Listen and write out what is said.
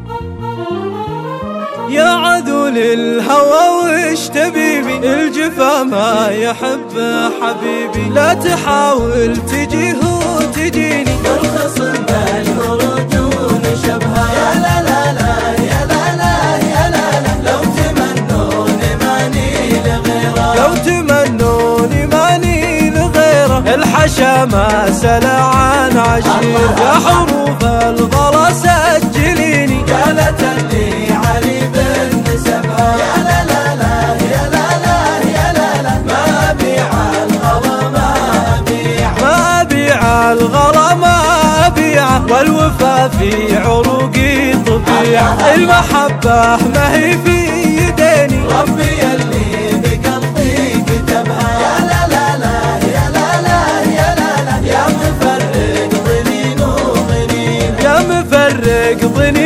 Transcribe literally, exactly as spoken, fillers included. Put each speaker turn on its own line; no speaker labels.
يا عذول الهوى وش تبيبي، الجفا ما يحب حبيبي، لا تحاول تجيه وتجيني،
والخصم بالورجون شبها. يا لا لا لا يا لا لا يا لا لا، لو تمنوني ماني لغيره،
لو تمنوني ماني لغيره، الحشا ما سلى عن عشير، يا حروف الغلا سجليني،
قالت اللي علي بن سبها. يا لا لا لا يا لا لا يا لا لا، ما أبيع الغلا ما أبيع،
ما أبيع الغلا ما أبيع، والوفا في عروقي طبيع، المحبة ما هي في يديني،
ربي اللي بقلبي كتبها. يا لا لا لا يا لا لا يا لا لا، يا مفرق ظنين وظنين،
يا مفرق ظنين